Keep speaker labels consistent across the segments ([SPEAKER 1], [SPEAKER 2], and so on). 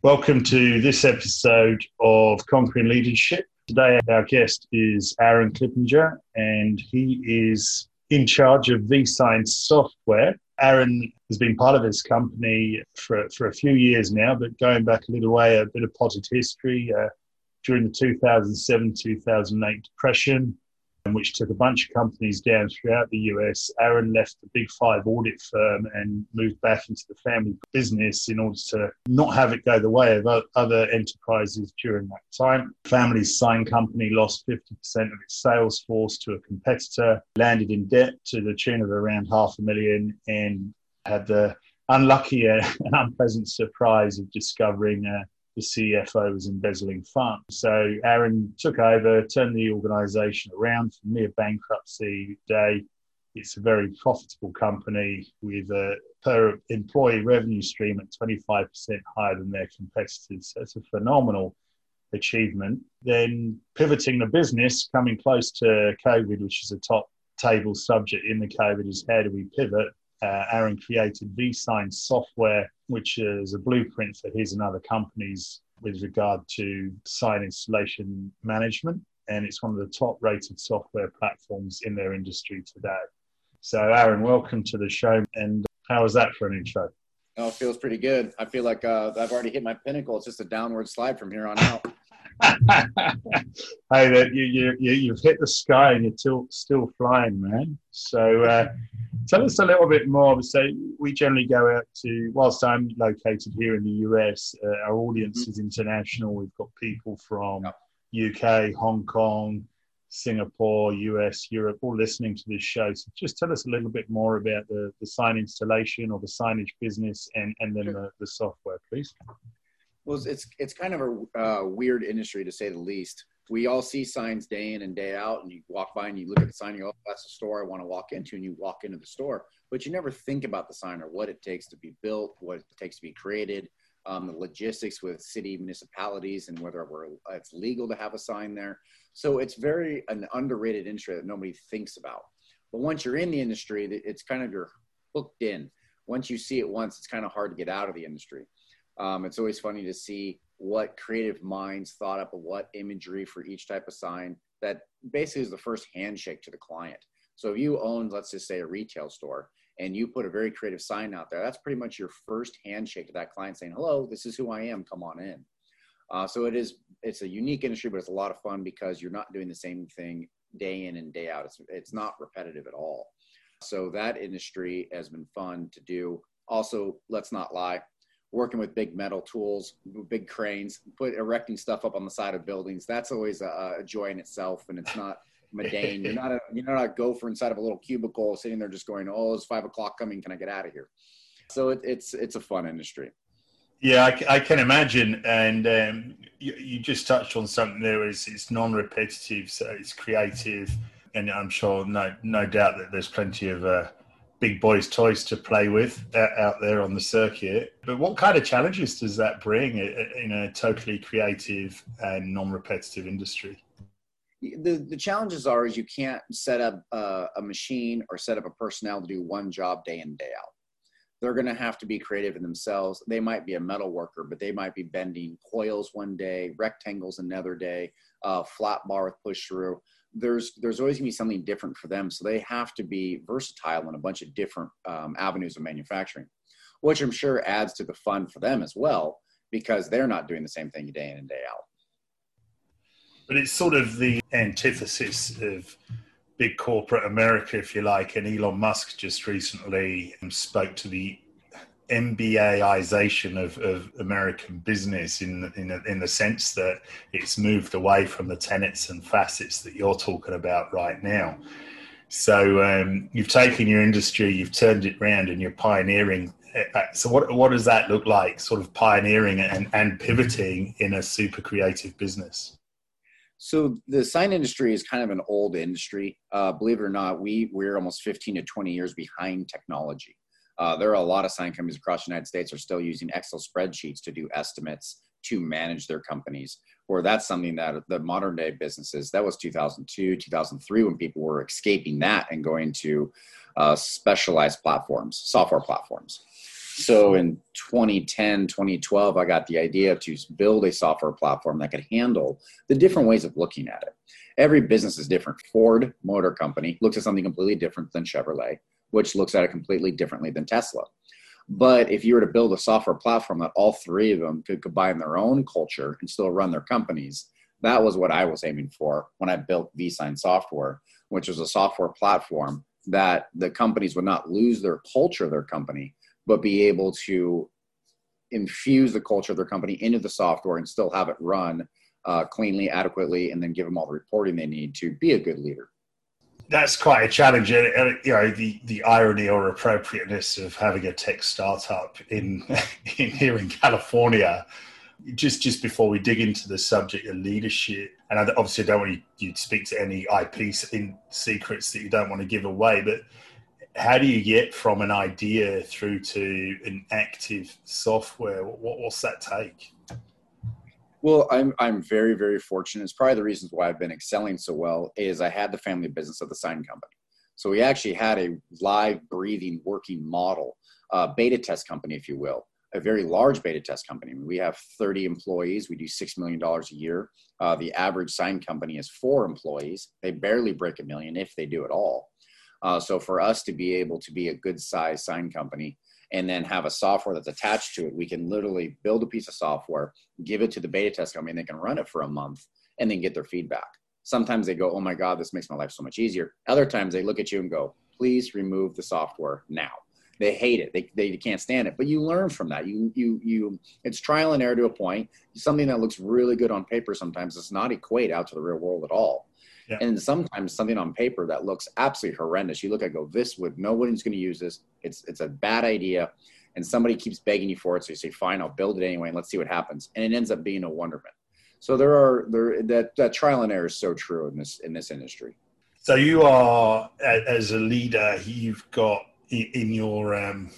[SPEAKER 1] Welcome to this episode of Conquering Leadership. Today, our guest is Aaron Clippinger, and he is in charge of vSign software. Aaron has been part of this company for a few years now, but going back a little way, a bit of potted history. During the 2007-2008 depression, which took a bunch of companies down throughout the US, Aaron left the Big Five audit firm and moved back into the family business in order to not have it go the way of other enterprises during that time. Family's sign company lost 50% of its sales force to a competitor, landed in debt to the tune of around $500,000, and had the unlucky and unpleasant surprise of discovering the CFO was embezzling funds. So Aaron took over, turned the organization around from near bankruptcy today. It's a very profitable company with a per employee revenue stream at 25% higher than their competitors. So it's a phenomenal achievement. Then pivoting the business, coming close to COVID, which is a top table subject in the COVID, is how do we pivot? Aaron created vSign software, which is a blueprint for his and other companies with regard to sign installation management. And it's one of the top rated software platforms in their industry today. So Aaron, welcome to the show. And how was that for an intro?
[SPEAKER 2] Oh, it feels pretty good. I feel like I've already hit my pinnacle. It's just a downward slide from here on out.
[SPEAKER 1] Hey, you've hit the sky and you're still flying, man. So tell us a little bit more. So we generally go out to, whilst I'm located here in the US, our audience is international. We've got people from UK, Hong Kong, Singapore, US, Europe, all listening to this show. So just tell us a little bit more about the sign installation or the signage business and then the software, please.
[SPEAKER 2] Well, it's kind of a weird industry, to say the least. We all see signs day in and day out, and you walk by and you look at the sign and you go, oh, that's the store I want to walk into, and you walk into the store. But you never think about the sign or what it takes to be built, what it takes to be created, the logistics with city municipalities and whether it's legal to have a sign there. So it's an underrated industry that nobody thinks about. But once you're in the industry, it's kind of you're hooked in. Once you see it once, it's kind of hard to get out of the industry. It's always funny to see what creative minds thought up of what imagery for each type of sign that basically is the first handshake to the client. So if you own, let's just say, a retail store and you put a very creative sign out there, that's pretty much your first handshake to that client saying, hello, this is who I am, come on in. So it's a unique industry, but it's a lot of fun because you're not doing the same thing day in and day out. It's not repetitive at all. So that industry has been fun to do. Also, let's not lie, working with big metal tools, big cranes, erecting stuff up on the side of buildings. That's always a joy in itself, and it's not mundane. You're not a gopher inside of a little cubicle sitting there just going, oh, it's 5 o'clock coming. Can I get out of here? So it's a fun industry.
[SPEAKER 1] Yeah, I can imagine. And you just touched on something there. It's non-repetitive, so it's creative. And I'm sure, no doubt that there's plenty of big boys' toys to play with out there on the circuit. But what kind of challenges does that bring in a totally creative and non-repetitive industry?
[SPEAKER 2] The challenges is you can't set up a machine or set up a personnel to do one job day in, day out. They're going to have to be creative in themselves. They might be a metal worker, but they might be bending coils one day, rectangles another day, flat bar with push through. There's always going to be something different for them. So they have to be versatile in a bunch of different avenues of manufacturing, which I'm sure adds to the fun for them as well, because they're not doing the same thing day in and day out.
[SPEAKER 1] But it's sort of the antithesis of big corporate America, if you like. And Elon Musk just recently spoke to the MBAization of American business in the sense that it's moved away from the tenets and facets that you're talking about right now. So you've taken your industry, you've turned it around, and you're pioneering. So what does that look like, sort of pioneering and pivoting in a super creative business?
[SPEAKER 2] So the sign industry is kind of an old industry. Believe it or not, we're almost 15 to 20 years behind technology. There are a lot of sign companies across the United States are still using Excel spreadsheets to do estimates to manage their companies, or that's something that the modern day businesses, that was 2002, 2003, when people were escaping that and going to specialized platforms, software platforms. So in 2010, 2012, I got the idea to build a software platform that could handle the different ways of looking at it. Every business is different. Ford Motor Company looks at something completely different than Chevrolet, which looks at it completely differently than Tesla. But if you were to build a software platform that all three of them could combine their own culture and still run their companies, that was what I was aiming for when I built vSign Software, which was a software platform that the companies would not lose their culture of their company, but be able to infuse the culture of their company into the software and still have it run cleanly, adequately, and then give them all the reporting they need to be a good leader.
[SPEAKER 1] That's quite a challenge. The irony or appropriateness of having a tech startup in here in California. Just before we dig into the subject of leadership, and I obviously don't want you to speak to any IP secrets that you don't want to give away, but how do you get from an idea through to an active software? What's that take?
[SPEAKER 2] Well, I'm very, very fortunate. It's probably the reasons why I've been excelling so well is I had the family business of the sign company. So we actually had a live, breathing, working model, beta test company, if you will, a very large beta test company. We have 30 employees. We do $6 million a year. The average sign company is 4 employees. They barely break $1 million if they do at all. So for us to be able to be a good size sign company and then have a software that's attached to it, we can literally build a piece of software, give it to the beta test company, and they can run it for a month and then get their feedback. Sometimes they go, oh my God, this makes my life so much easier. Other times they look at you and go, please remove the software now. They hate it. They can't stand it. But you learn from that. It's trial and error to a point. Something that looks really good on paper sometimes does not equate out to the real world at all. Yeah. And sometimes something on paper that looks absolutely horrendous, you look at go, nobody's going to use this. It's a bad idea. And somebody keeps begging you for it. So you say, fine, I'll build it anyway and let's see what happens. And it ends up being a wonderment. So that trial and error is so true in this industry.
[SPEAKER 1] So you are, as a leader, you've got in your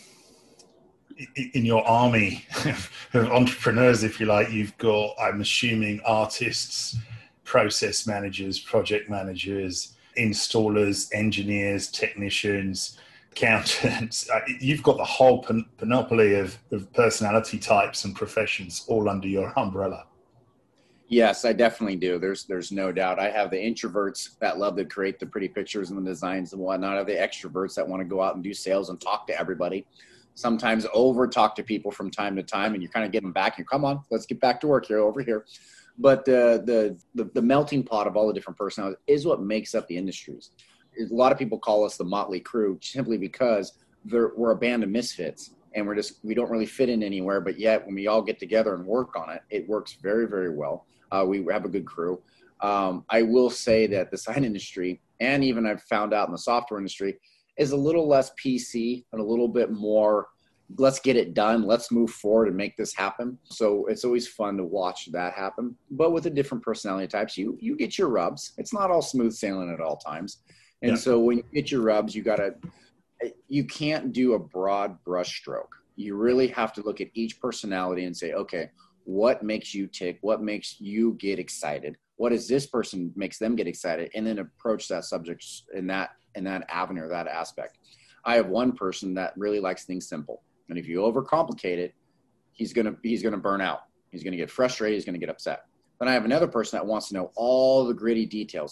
[SPEAKER 1] army of entrepreneurs, if you like, you've got, I'm assuming, artists, process managers, project managers, installers, engineers, technicians, accountants. You've got the whole panoply of personality types and professions all under your umbrella.
[SPEAKER 2] Yes, I definitely do. There's no doubt. I have the introverts that love to create the pretty pictures and the designs and whatnot. I have the extroverts that want to go out and do sales and talk to everybody. Sometimes over talk to people from time to time, and you kind of get them back and come on, let's get back to work here, over here. But the melting pot of all the different personalities is what makes up the industries. A lot of people call us the motley crew simply because we're a band of misfits. And we don't really fit in anywhere, but yet when we all get together and work on it, it works very, very well. We have a good crew. I will say that the sign industry, and even I've found out in the software industry, is a little less PC and a little bit more, let's get it done. Let's move forward and make this happen. So it's always fun to watch that happen. But with the different personality types, you get your rubs. It's not all smooth sailing at all times. And so when you get your rubs, you can't do a broad brush stroke. You really have to look at each personality and say, okay, what makes you tick? What makes you get excited? What is this person makes them get excited? And then approach that subject in that avenue or that aspect. I have one person that really likes things simple. And if you overcomplicate it, he's gonna burn out. He's gonna get frustrated. He's gonna get upset. Then I have another person that wants to know all the gritty details,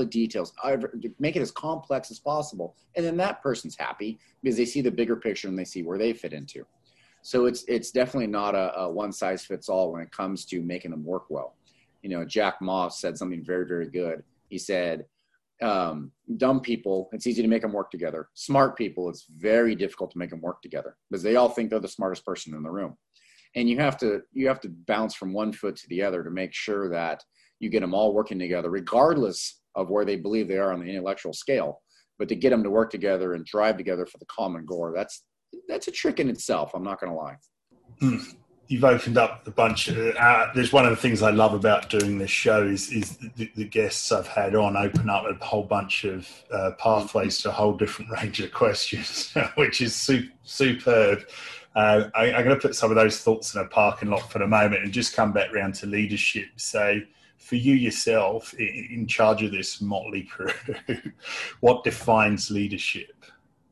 [SPEAKER 2] make it as complex as possible. And then that person's happy because they see the bigger picture and they see where they fit into. So it's definitely not a one size fits all when it comes to making them work well. You know, Jack Ma said something very, very good. He said, dumb people, it's easy to make them work together. Smart people, it's very difficult to make them work together because they all think they're the smartest person in the room. And you have to bounce from one foot to the other to make sure that you get them all working together, regardless of where they believe they are on the intellectual scale. But to get them to work together and drive together for the common goal, that's a trick in itself. I'm not going to lie.
[SPEAKER 1] You've opened up a bunch of, there's one of the things I love about doing this show is the guests I've had on open up a whole bunch of pathways to a whole different range of questions, which is superb. I'm going to put some of those thoughts in a parking lot for the moment and just come back round to leadership. So for you yourself, in charge of this motley crew, what defines leadership?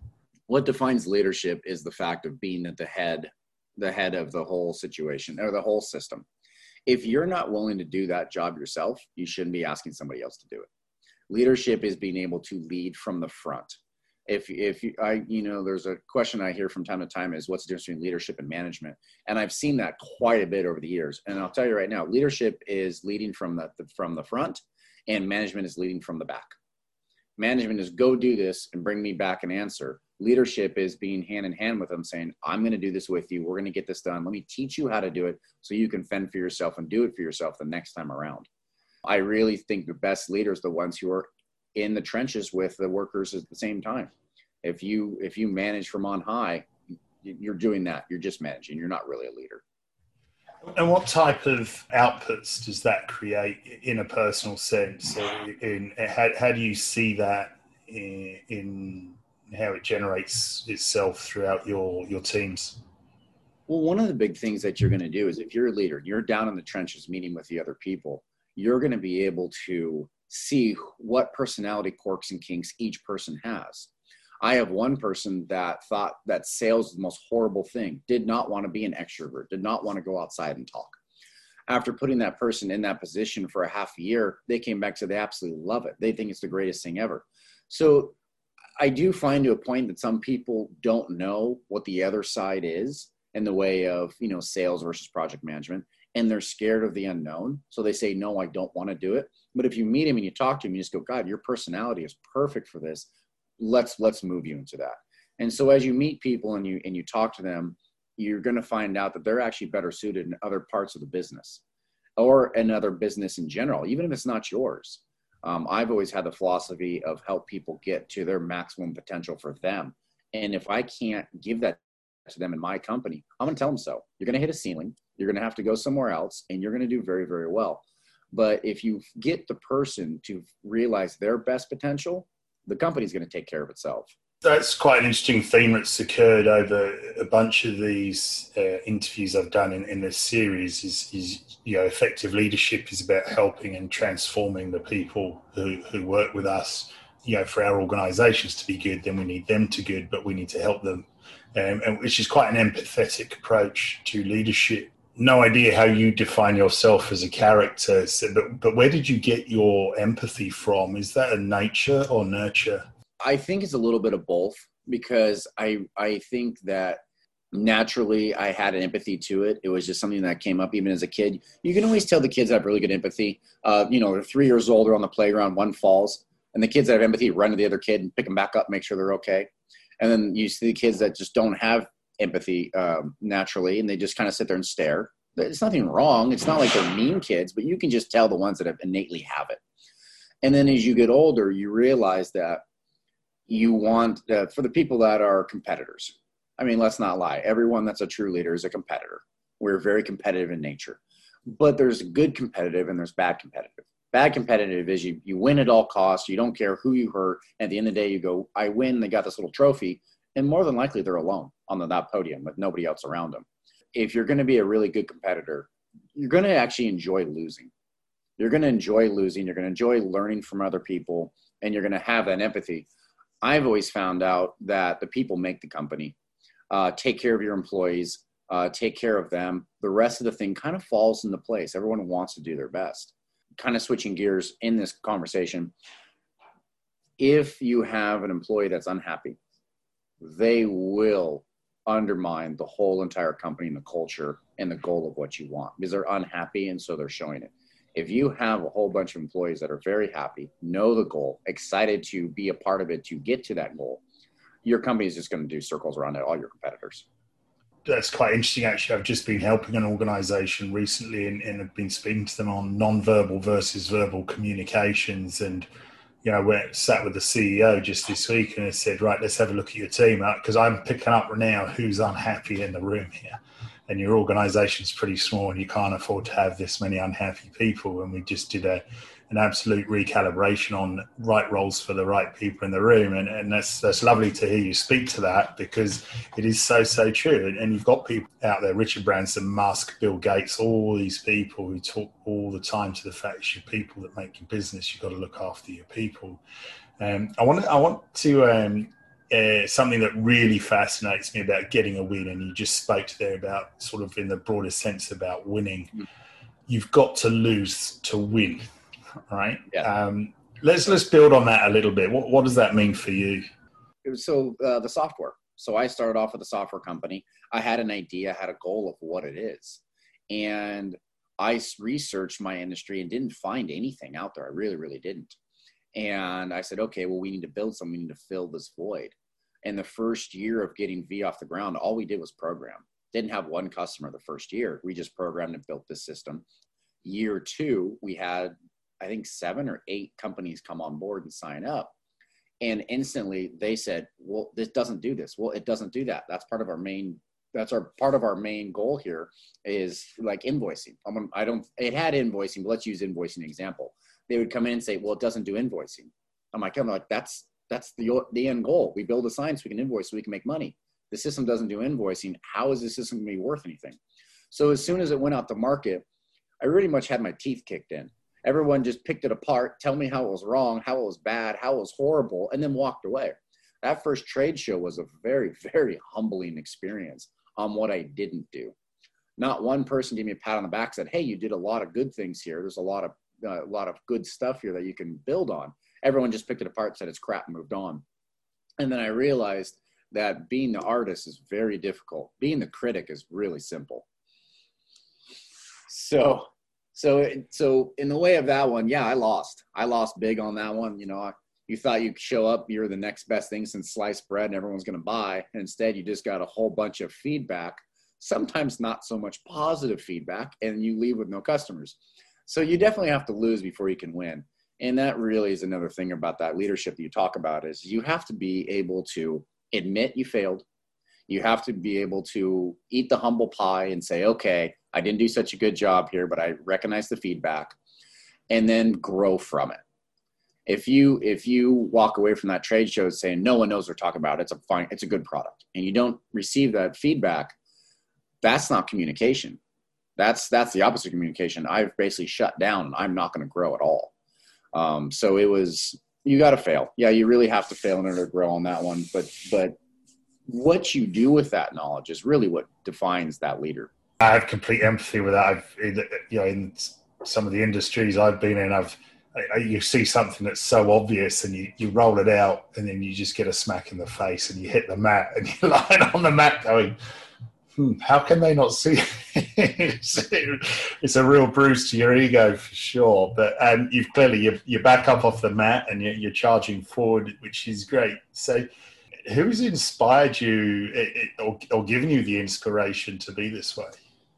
[SPEAKER 2] What defines leadership is the fact of being at the head of the whole situation or the whole system. If you're not willing to do that job yourself, you shouldn't be asking somebody else to do it. Leadership is being able to lead from the front. There's a question I hear from time to time is what's the difference between leadership and management? And I've seen that quite a bit over the years. And I'll tell you right now, leadership is leading from the front, and management is leading from the back. Management is go do this and bring me back an answer. Leadership is being hand in hand with them saying, I'm going to do this with you. We're going to get this done. Let me teach you how to do it so you can fend for yourself and do it for yourself the next time around. I really think the best leaders are the ones who are in the trenches with the workers at the same time. If you manage from on high, you're doing that. You're just managing. You're not really a leader.
[SPEAKER 1] And what type of outputs does that create in a personal sense? How do you see that in how it generates itself throughout your teams?
[SPEAKER 2] Well, one of the big things that you're going to do is if you're a leader, you're down in the trenches meeting with the other people, you're going to be able to see what personality quirks and kinks each person has. I have one person that thought that sales was the most horrible thing, did not want to be an extrovert, did not want to go outside and talk. After putting that person in that position for a half a year, they came back, so they absolutely love it. They think it's the greatest thing ever. So I do find to a point that some people don't know what the other side is in the way of, sales versus project management, and they're scared of the unknown. So they say, no, I don't want to do it. But if you meet him and you talk to him, you just go, God, your personality is perfect for this. Let's move you into that. And so as you meet people and you talk to them, you're going to find out that they're actually better suited in other parts of the business or another business in general, even if it's not yours. I've always had the philosophy of help people get to their maximum potential for them. And if I can't give that to them in my company, I'm going to tell them so. You're going to hit a ceiling. You're going to have to go somewhere else, and you're going to do very, very well. But if you get the person to realize their best potential, the company's going to take care of itself.
[SPEAKER 1] That's quite an interesting theme that's occurred over a bunch of these interviews I've done in this series is effective leadership is about helping and transforming the people who work with us. For our organizations to be good, then we need them to good, but we need to help them, and which is quite an empathetic approach to leadership. No idea how you define yourself as a character, but where did you get your empathy from? Is that a nature or nurture?
[SPEAKER 2] I think it's a little bit of both, because I think that naturally I had an empathy to it. It was just something that came up even as a kid. You can always tell the kids that have really good empathy. They're 3 years old, they're on the playground, one falls, and the kids that have empathy run to the other kid and pick them back up, make sure they're okay. And then you see the kids that just don't have empathy naturally, and they just kind of sit there and stare. There's nothing wrong. It's not like they're mean kids, but you can just tell the ones that have innately have it. And then as you get older, you realize that you want, for the people that are competitors, I mean, let's not lie. Everyone that's a true leader is a competitor. We're very competitive in nature. But there's good competitive and there's bad competitive. Bad competitive is you win at all costs. You don't care who you hurt. At the end of the day, you go, I win. They got this little trophy. And more than likely, they're alone on that podium with nobody else around them. If you're going to be a really good competitor, you're going to actually enjoy losing. You're going to enjoy losing. You're going to enjoy learning from other people. And you're going to have that empathy. I've always found out that the people make the company. Take care of your employees. Take care of them. The rest of the thing kind of falls into place. Everyone wants to do their best. Kind of switching gears in this conversation, if you have an employee that's unhappy, they will undermine the whole entire company and the culture and the goal of what you want, because they're unhappy and so they're showing it. If you have a whole bunch of employees that are very happy, know the goal, excited to be a part of it to get to that goal, your company is just going to do circles around all your competitors.
[SPEAKER 1] That's quite interesting, actually. I've just been helping an organization recently and I've been speaking to them on non-verbal versus verbal communications. And, we're sat with the CEO just this week and I said, right, let's have a look at your team, because I'm picking up now who's unhappy in the room here. And your organization's pretty small and you can't afford to have this many unhappy people. And we just did an absolute recalibration on right roles for the right people in the room. And that's lovely to hear you speak to that, because it is so true. And you've got people out there, Richard Branson, Musk, Bill Gates, all these people who talk all the time to the fact it's your people that make your business. You've got to look after your people. I want to something that really fascinates me about getting a win, and you just spoke to there about sort of in the broadest sense about winning. You've got to lose to win, right?
[SPEAKER 2] Yeah.
[SPEAKER 1] Let's build on that a little bit. What does that mean for you?
[SPEAKER 2] So the software. So I started off with a software company. I had an idea, had a goal of what it is. And I researched my industry and didn't find anything out there. I really, really didn't. And I said, okay, well, we need to build something. We need to fill this void. And the first year of getting V off the ground, all we did was program. Didn't have one customer the first year. We just programmed and built this system. Year 2, we had, I think, 7 or 8 companies come on board and sign up. And instantly they said, well, this doesn't do this. Well, it doesn't do that. That's part of our main goal here is like invoicing. It had invoicing, but let's use invoicing example. They would come in and say, well, it doesn't do invoicing. I'm like, that's the end goal. We build a sign so we can invoice so we can make money. The system doesn't do invoicing. How is this system going to be worth anything? So as soon as it went out to market, I really much had my teeth kicked in. Everyone just picked it apart, tell me how it was wrong, how it was bad, how it was horrible, and then walked away. That first trade show was a very, very humbling experience on what I didn't do. Not one person gave me a pat on the back, said, hey, you did a lot of good things here. There's a lot of good stuff here that you can build on. Everyone just picked it apart, said it's crap, and moved on. And then I realized that being the artist is very difficult. Being the critic is really simple. So in the way of that one, yeah, I lost big on that one. You know, you thought you'd show up, you're the next best thing since sliced bread and everyone's going to buy. And instead you just got a whole bunch of feedback, sometimes not so much positive feedback, and you leave with no customers. So you definitely have to lose before you can win. And that really is another thing about that leadership that you talk about is you have to be able to admit you failed. You have to be able to eat the humble pie and say, okay, I didn't do such a good job here, but I recognize the feedback, and then grow from it. If you walk away from that trade show saying no one knows what we're talking about, it's a good product, and you don't receive that feedback, that's not communication. That's the opposite of communication. I've basically shut down and I'm not going to grow at all. So you got to fail. Yeah, you really have to fail in order to grow on that one. But what you do with that knowledge is really what defines that leader.
[SPEAKER 1] I have complete empathy with that. In some of the industries I've been in, you see something that's so obvious and you roll it out and then you just get a smack in the face and you hit the mat and you're lying on the mat going, how can they not see it? It's a real bruise to your ego for sure. But you've clearly, you're back up off the mat and you're charging forward, which is great. So who's inspired you or given you the inspiration to be this way?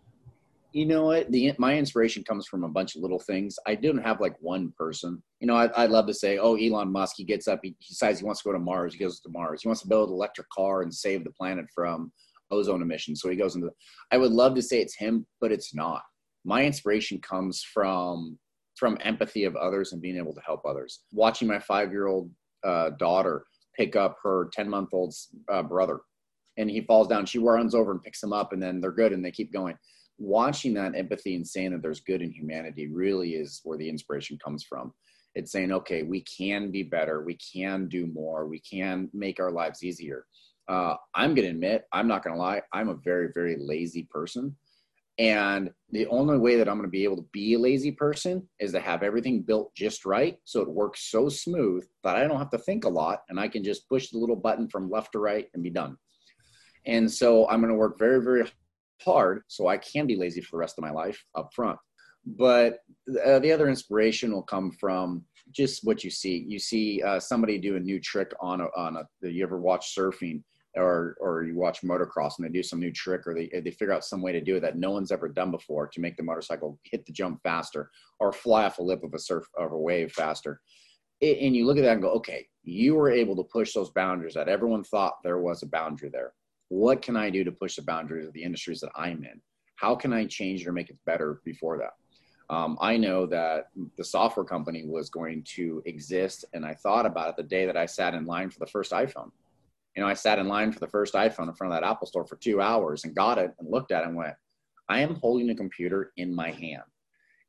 [SPEAKER 2] You know what? My inspiration comes from a bunch of little things. I didn't have like one person. You know, I'd love to say, oh, Elon Musk, he gets up, he decides he wants to go to Mars. He goes to Mars. He wants to build an electric car and save the planet from ozone emissions. So he goes into, I would love to say it's him, but it's not. My inspiration comes from empathy of others and being able to help others. Watching my 5-year-old daughter pick up her 10-month-old brother, and he falls down. She runs over and picks him up, and then they're good and they keep going. Watching that empathy and saying that there's good in humanity really is where the inspiration comes from. It's saying, okay, we can be better. We can do more. We can make our lives easier. I'm going to admit, I'm not going to lie, I'm a very, very lazy person. And the only way that I'm going to be able to be a lazy person is to have everything built just right so it works so smooth that I don't have to think a lot and I can just push the little button from left to right and be done. And so I'm going to work very, very hard so I can be lazy for the rest of my life up front. But the other inspiration will come from just what you see. You see somebody do a new trick on you ever watch surfing or you watch motocross and they do some new trick, or they figure out some way to do it that no one's ever done before to make the motorcycle hit the jump faster or fly off a lip of a wave faster. And you look at that and go, okay, you were able to push those boundaries that everyone thought there was a boundary there. What can I do to push the boundaries of the industries that I'm in? How can I change it or make it better before that? I know that the software company was going to exist, and I thought about it the day that I sat in line for the first iPhone. You know, I sat in line for the first iPhone in front of that Apple store for 2 hours and got it and looked at it and went, I am holding a computer in my hand.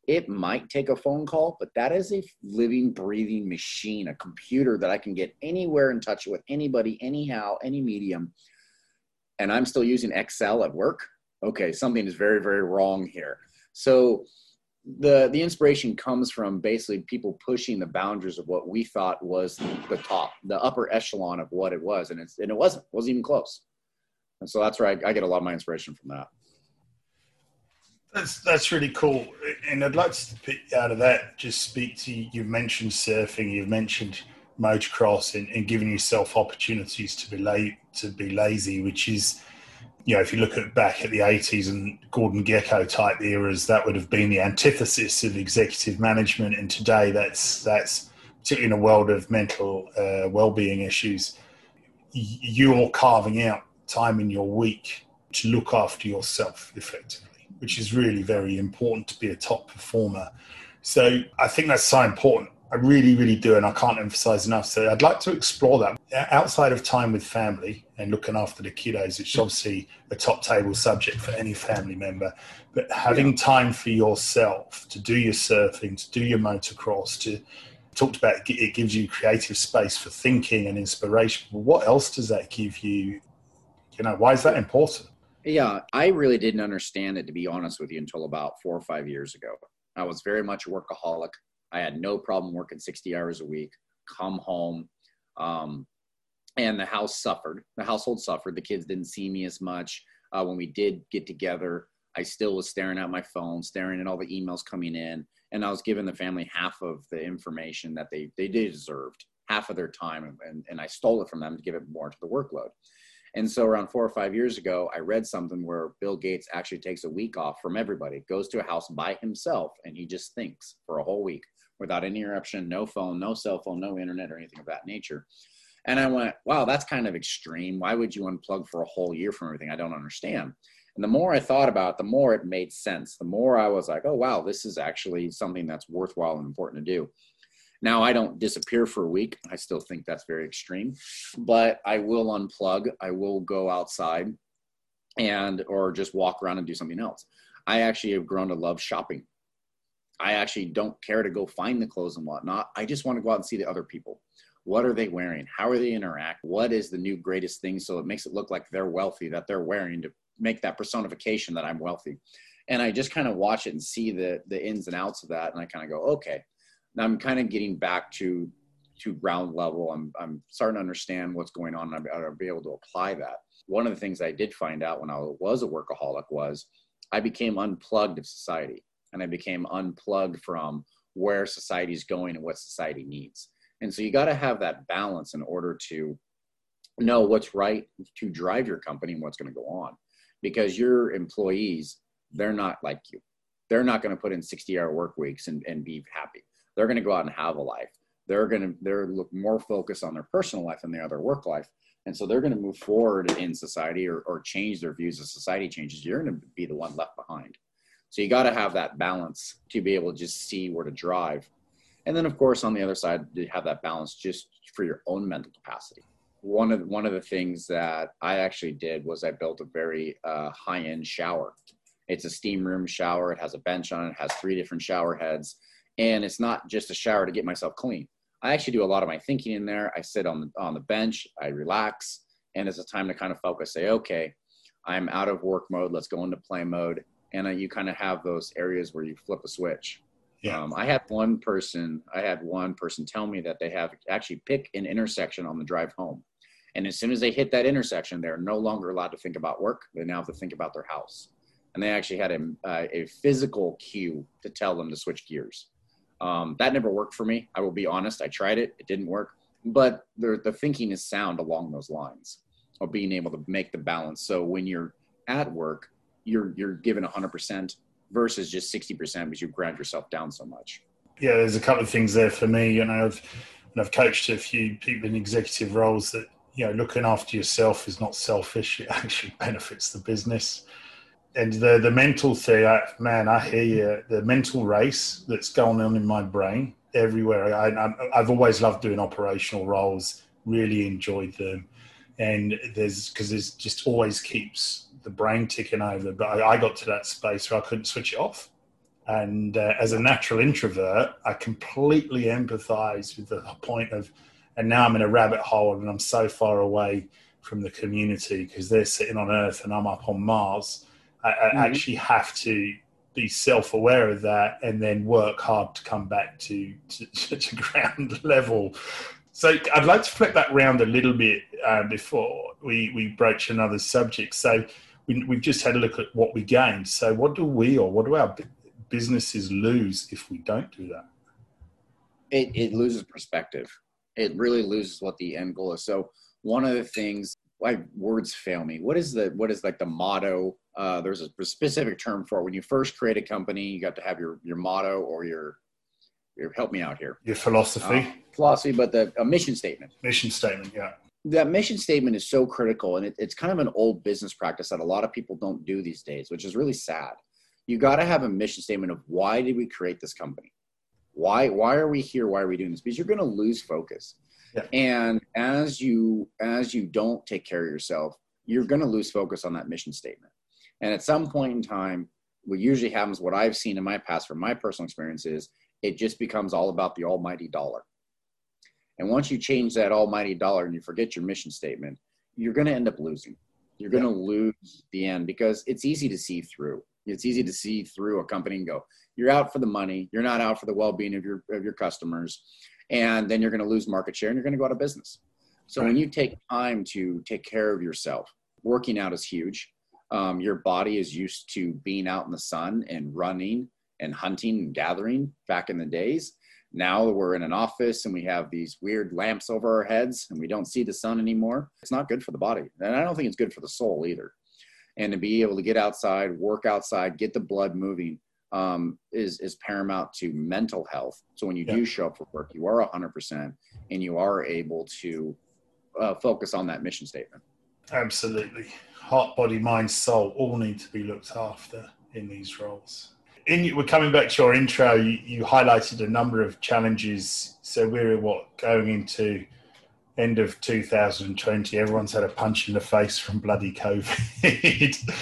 [SPEAKER 2] It might take a phone call, but that is a living, breathing machine, a computer that I can get anywhere in touch with anybody, anyhow, any medium. And I'm still using Excel at work. Okay, something is very, very wrong here. So the inspiration comes from basically people pushing the boundaries of what we thought was the top, the upper echelon of what it was. And it wasn't even close. And so that's where I get a lot of my inspiration from that.
[SPEAKER 1] That's really cool. And I'd like to pick out of that, just speak to you. You've mentioned surfing, you've mentioned motocross, and giving yourself opportunities to be lazy, which is, if you look back at the 80s and Gordon Gekko type eras, that would have been the antithesis of executive management. And today that's particularly in a world of mental well-being issues, you're carving out time in your week to look after yourself effectively, which is really very important to be a top performer. So I think that's so important. I really, really do, and I can't emphasize enough. So I'd like to explore that outside of time with family and looking after the kiddos, which is obviously a top table subject for any family member. But having time for yourself to do your surfing, to do your motocross, to talked about it gives you creative space for thinking and inspiration. But what else does that give you? Why is that important?
[SPEAKER 2] Yeah, I really didn't understand it, to be honest with you, until about 4 or 5 years ago. I was very much a workaholic. I had no problem working 60 hours a week, come home, and the household suffered. The kids didn't see me as much. When we did get together, I still was staring at my phone, staring at all the emails coming in, and I was giving the family half of the information that they deserved, half of their time, and I stole it from them to give it more to the workload. And so around 4 or 5 years ago, I read something where Bill Gates actually takes a week off from everybody, goes to a house by himself, and he just thinks for a whole week without any interruption, no phone, no cell phone, no internet or anything of that nature. And I went, wow, that's kind of extreme. Why would you unplug for a whole year from everything? I don't understand. And the more I thought about it, the more it made sense. The more I was like, oh, wow, this is actually something that's worthwhile and important to do. Now, I don't disappear for a week. I still think that's very extreme, but I will unplug. I will go outside or just walk around and do something else. I actually have grown to love shopping. I actually don't care to go find the clothes and whatnot. I just want to go out and see the other people. What are they wearing? How are they interact? What is the new greatest thing? So it makes it look like they're wealthy, that they're wearing, to make that personification that I'm wealthy. And I just kind of watch it and see the ins and outs of that. And I kind of go, okay, now I'm kind of getting back to ground level. I'm starting to understand what's going on, and I'll be able to apply that. One of the things I did find out when I was a workaholic was I became unplugged of society, and I became unplugged from where society is going and what society needs. And so you got to have that balance in order to know what's right to drive your company and what's going to go on, because your employees, they're not like you. They're not going to put in 60-hour work weeks and be happy. They're going to go out and have a life. They're look more focused on their personal life than they are their work life. And so they're going to move forward in society or change their views as society changes. You're going to be the one left behind. So you got to have that balance to be able to just see where to drive. And then, of course, on the other side, to have that balance just for your own mental capacity. One of the things that I actually did was I built a very high-end shower. It's a steam room shower. It has a bench on it. It has 3 different shower heads. And it's not just a shower to get myself clean. I actually do a lot of my thinking in there. I sit on the bench, I relax, and it's a time to kind of focus, say, okay, I'm out of work mode. Let's go into play mode. And you kind of have those areas where you flip a switch. Yeah. I had one person tell me that they have actually pick an intersection on the drive home. And as soon as they hit that intersection, they're no longer allowed to think about work. They now have to think about their house. And they actually had a physical cue to tell them to switch gears. That never worked for me. I will be honest. I tried it. It didn't work. But the thinking is sound along those lines of being able to make the balance. So when you're at work, you're given 100% versus just 60% because you ground yourself down so much.
[SPEAKER 1] Yeah, there's a couple of things there for me. I've coached a few people in executive roles that, looking after yourself is not selfish. It actually benefits the business. And the mental thing, I hear you. The mental race that's going on in my brain everywhere. I've always loved doing operational roles, really enjoyed them. And there's just always keeps the brain ticking over. But I got to that space where I couldn't switch it off. And as a natural introvert, I completely empathize with the point of, and now I'm in a rabbit hole and I'm so far away from the community because they're sitting on Earth and I'm up on Mars. I actually have to be self-aware of that and then work hard to come back to ground level. So I'd like to flip that round a little bit before we broach another subject. So we've just had a look at what we gained. So what do our businesses lose if we don't do that?
[SPEAKER 2] It loses perspective. It really loses what the end goal is. So one of the things, like, words fail me. What is like the motto? There's a specific term for it. When you first create a company, you got to have your motto or your help me out here.
[SPEAKER 1] Your philosophy.
[SPEAKER 2] But a mission statement.
[SPEAKER 1] Mission statement, yeah.
[SPEAKER 2] That mission statement is so critical, and it's kind of an old business practice that a lot of people don't do these days, which is really sad. You got to have a mission statement of why did we create this company? Why are we here? Why are we doing this? Because you're going to lose focus. Yeah. And as you don't take care of yourself, you're going to lose focus on that mission statement. And at some point in time, what usually happens, what I've seen in my past from my personal experience, is it just becomes all about the almighty dollar. And once you change that almighty dollar and you forget your mission statement, you're going to end up losing. You're going to lose the end, because it's easy to see through. It's easy to see through a company and go, you're out for the money. You're not out for the well-being of your customers. And then you're going to lose market share and you're going to go out of business. So when you take time to take care of yourself, working out is huge. Your body is used to being out in the sun and running and hunting and gathering back in the days. Now we're in an office and we have these weird lamps over our heads and we don't see the sun anymore. It's not good for the body. And I don't think it's good for the soul either. And to be able to get outside, work outside, get the blood moving is paramount to mental health. So when you do show up for work, you are 100% and you are able to focus on that mission statement.
[SPEAKER 1] Absolutely. Heart, body, mind, soul all need to be looked after in these roles. We're coming back to your intro. You highlighted a number of challenges. So we're going into end of 2020. Everyone's had a punch in the face from bloody COVID.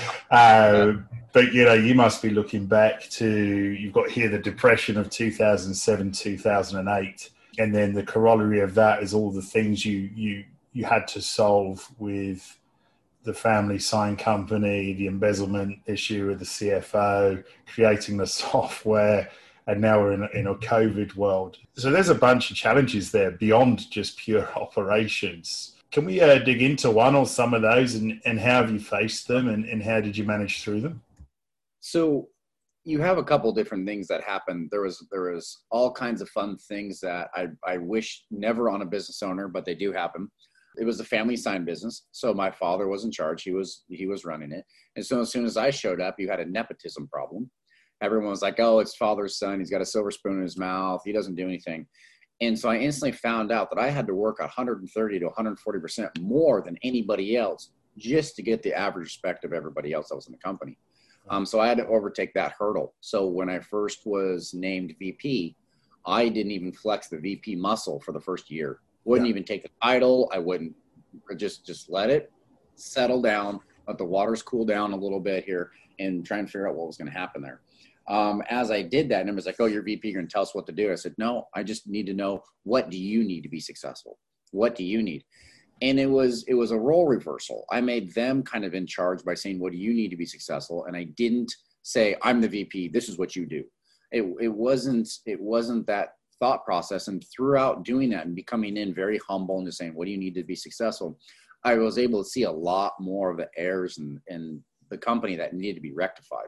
[SPEAKER 1] But you must be looking back to, you've got here the depression of 2007, 2008, and then the corollary of that is all the things you had to solve with the family sign company, the embezzlement issue with the CFO, creating the software, and now we're in a COVID world. So there's a bunch of challenges there beyond just pure operations. Can we dig into one or some of those and how have you faced them and how did you manage through them?
[SPEAKER 2] So you have a couple different things that happened. There was all kinds of fun things that I wish never on a business owner, but they do happen. It was a family sign business. So my father was in charge. He was running it. And so as soon as I showed up, you had a nepotism problem. Everyone was like, oh, it's father's son. He's got a silver spoon in his mouth. He doesn't do anything. And so I instantly found out that I had to work 130 to 140% more than anybody else just to get the average respect of everybody else that was in the company. So I had to overtake that hurdle. So when I first was named VP, I didn't even flex the VP muscle for the first year. Wouldn't even take the title. I wouldn't just let it settle down, let the waters cool down a little bit here and try and figure out what was going to happen there. As I did that, and it was like, oh, you're VP, you're going to tell us what to do. I said, no, I just need to know, what do you need to be successful? What do you need? And it was a role reversal. I made them kind of in charge by saying, what do you need to be successful? And I didn't say, I'm the VP, this is what you do. It wasn't that thought process. And throughout doing that and becoming very humble and just saying, what do you need to be successful? I was able to see a lot more of the errors in the company that needed to be rectified.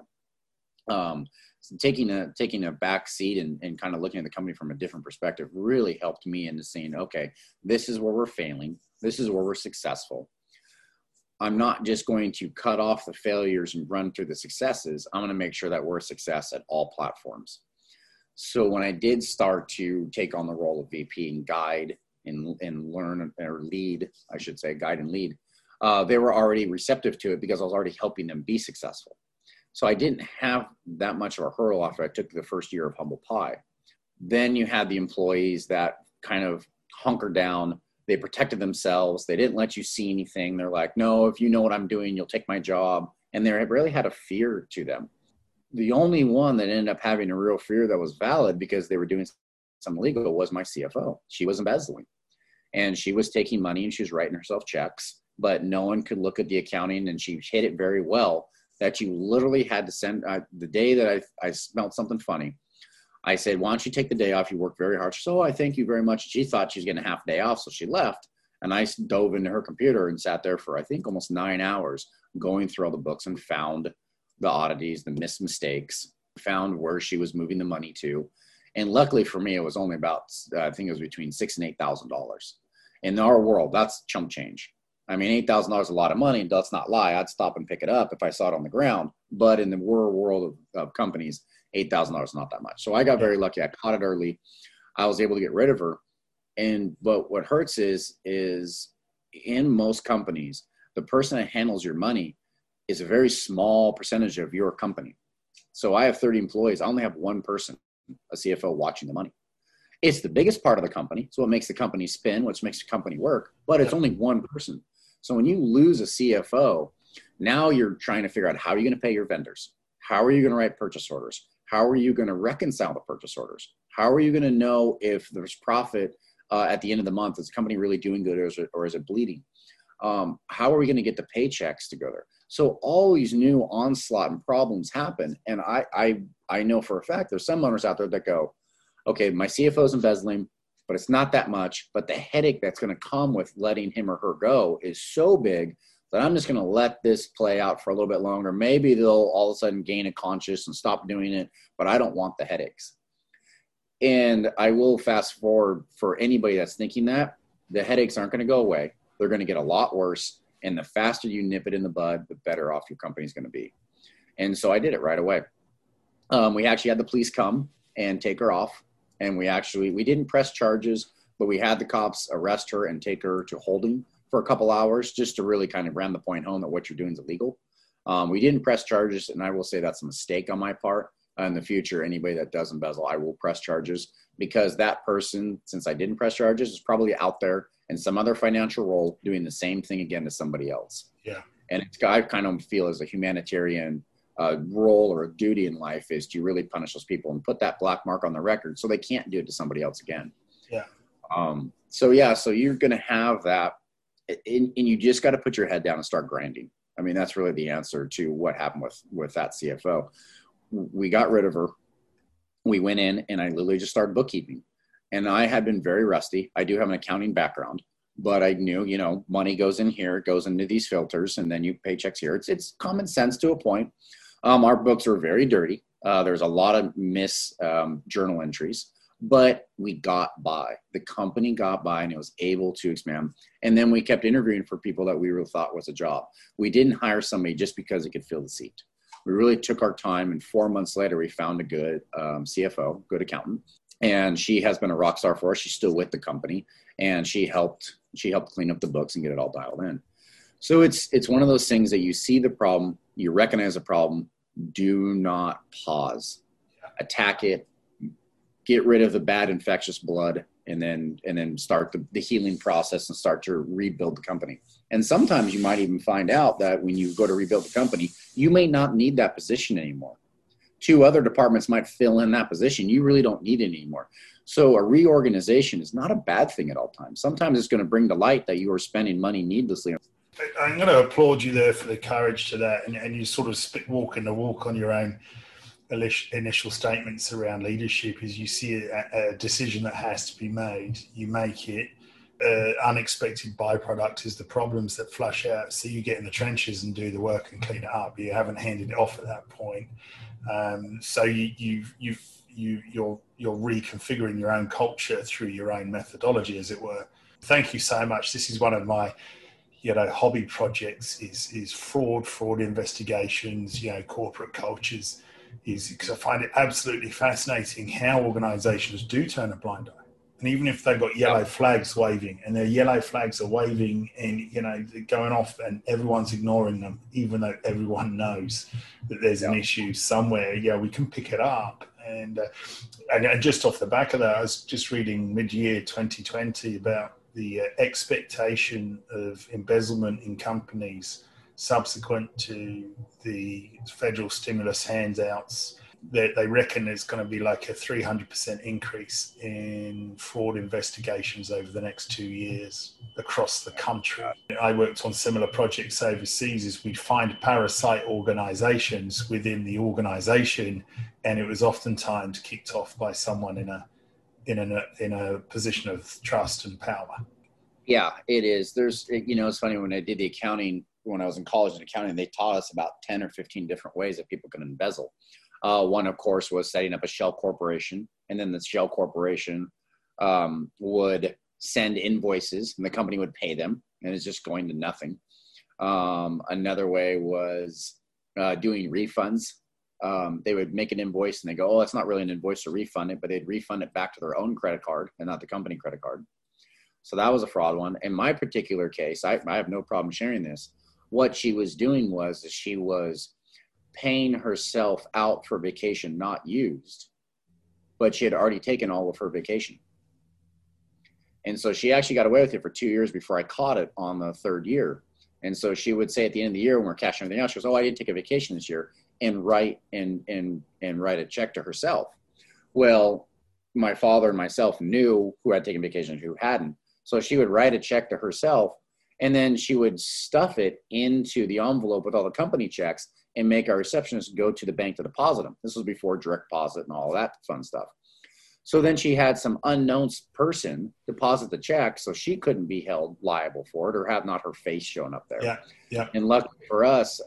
[SPEAKER 2] So taking a back seat and kind of looking at the company from a different perspective really helped me into saying, okay, this is where we're failing. This is where we're successful. I'm not just going to cut off the failures and run through the successes. I'm going to make sure that we're a success at all platforms. So when I did start to take on the role of VP and guide and learn, or lead, I should say, guide and lead, they were already receptive to it because I was already helping them be successful. So I didn't have that much of a hurdle after I took the first year of Humble Pie. Then you had the employees that kind of hunkered down. They protected themselves. They didn't let you see anything. They're like, no, if you know what I'm doing, you'll take my job. And they really had a fear to them. The only one that ended up having a real fear that was valid because they were doing something illegal was my CFO. She was embezzling, and she was taking money and she was writing herself checks, but no one could look at the accounting, and she hid it very well that you literally had to send the day that I smelled something funny. I said, why don't you take the day off? You worked very hard. She said, oh, I thank you very much. She thought she was getting a half day off, so she left. And I dove into her computer and sat there for, I think, almost 9 hours going through all the books and found the oddities, the missed mistakes, found where she was moving the money to. And luckily for me, it was only about, I think it was between $6,000 and $8,000. In our world, that's chump change. I mean, $8,000 is a lot of money, and let's not lie. I'd stop and pick it up if I saw it on the ground. But in the world of companies, $8,000 is not that much. So I got very lucky. I caught it early. I was able to get rid of her. But what hurts is in most companies, the person that handles your money is a very small percentage of your company. So I have 30 employees. I only have one person, a CFO, watching the money. It's the biggest part of the company. It's what makes the company spin, which makes the company work, but it's only one person. So when you lose a CFO, now you're trying to figure out how are you going to pay your vendors? How are you going to write purchase orders? How are you going to reconcile the purchase orders? How are you going to know if there's profit at the end of the month? Is the company really doing good, or is it bleeding? How are we going to get the paychecks to go there? So all these new onslaught and problems happen. And I know for a fact there's some owners out there that go, okay, my CFO's embezzling, but it's not that much. But the headache that's going to come with letting him or her go is so big that I'm just going to let this play out for a little bit longer. Maybe they'll all of a sudden gain a conscience and stop doing it, but I don't want the headaches. And I will fast forward for anybody that's thinking that the headaches aren't going to go away. They're going to get a lot worse. And the faster you nip it in the bud, the better off your company's going to be. And so I did it right away. We actually had the police come and take her off. And we didn't press charges, but we had the cops arrest her and take her to holding for a couple hours just to really kind of ram the point home that what you're doing is illegal. We didn't press charges, and I will say that's a mistake on my part. In the future, anybody that does embezzle, I will press charges, because that person, since I didn't press charges, is probably out there in some other financial role doing the same thing again to somebody else.
[SPEAKER 1] Yeah.
[SPEAKER 2] And I kind of feel as a humanitarian role or a duty in life is to really punish those people and put that black mark on the record so they can't do it to somebody else again.
[SPEAKER 1] Yeah.
[SPEAKER 2] So you're going to have that, and you just got to put your head down and start grinding. I mean, that's really the answer to what happened with that CFO. We got rid of her. We went in and I literally just started bookkeeping. And I had been very rusty. I do have an accounting background, but I knew, money goes in here, goes into these filters, and then you paychecks here. It's common sense to a point. Our books are very dirty. There's a lot of journal entries, but we got by. The company got by, and it was able to expand. And then we kept interviewing for people that we really thought was a job. We didn't hire somebody just because it could fill the seat. We really took our time, and 4 months later, we found a good CFO, good accountant, and she has been a rock star for us. She's still with the company, and she helped clean up the books and get it all dialed in. So it's one of those things that you see the problem, you recognize the problem, do not pause, attack it, get rid of the bad infectious blood, and then start the healing process and start to rebuild the company. And sometimes you might even find out that when you go to rebuild the company, you may not need that position anymore. 2 other departments might fill in that position. You really don't need it anymore. So a reorganization is not a bad thing at all times. Sometimes it's going to bring to light that you are spending money needlessly.
[SPEAKER 1] I'm going to applaud you there for the courage to that, and you sort of walking the walk on your own initial statements around leadership. Is you see a decision that has to be made, you make it. Unexpected byproduct is the problems that flush out. So you get in the trenches and do the work and clean it up. You haven't handed it off at that point. So you're reconfiguring your own culture through your own methodology, as it were. Thank you so much. This is one of my hobby projects is fraud investigations, corporate cultures, because I find it absolutely fascinating how organizations do turn a blind eye. And even if they've got yellow flags waving, and their yellow flags are waving and, they're going off and everyone's ignoring them, even though everyone knows that there's an issue somewhere, we can pick it up. And just off the back of that, I was just reading mid-year 2020 about the expectation of embezzlement in companies subsequent to the federal stimulus handouts, they reckon there's going to be like a 300% increase in fraud investigations over the next 2 years across the country. I worked on similar projects overseas. Is we find parasite organizations within the organization, and it was oftentimes kicked off by someone in a position of trust and power.
[SPEAKER 2] Yeah, it is. It's funny, when I did the accounting, when I was in college in accounting, they taught us about 10 or 15 different ways that people can embezzle. One, of course, was setting up a shell corporation, and then the shell corporation would send invoices, and the company would pay them, and it's just going to nothing. Another way was doing refunds. They would make an invoice, and they go, "Oh, it's not really an invoice to refund it," but they'd refund it back to their own credit card and not the company credit card. So that was a fraud one. In my particular case, I have no problem sharing this. What she was doing was she was paying herself out for vacation not used, but she had already taken all of her vacation. And so she actually got away with it for 2 years before I caught it on the third year. And so she would say at the end of the year, when we're cashing everything out, she goes, "Oh, I didn't take a vacation this year," and write a check to herself. Well, my father and myself knew who had taken vacation and who hadn't. So she would write a check to herself, and then she would stuff it into the envelope with all the company checks and make our receptionist go to the bank to deposit them. This was before direct deposit and all that fun stuff. So then she had some unknown person deposit the check, so she couldn't be held liable for it or have not her face shown up there.
[SPEAKER 1] Yeah.
[SPEAKER 2] And luckily for us,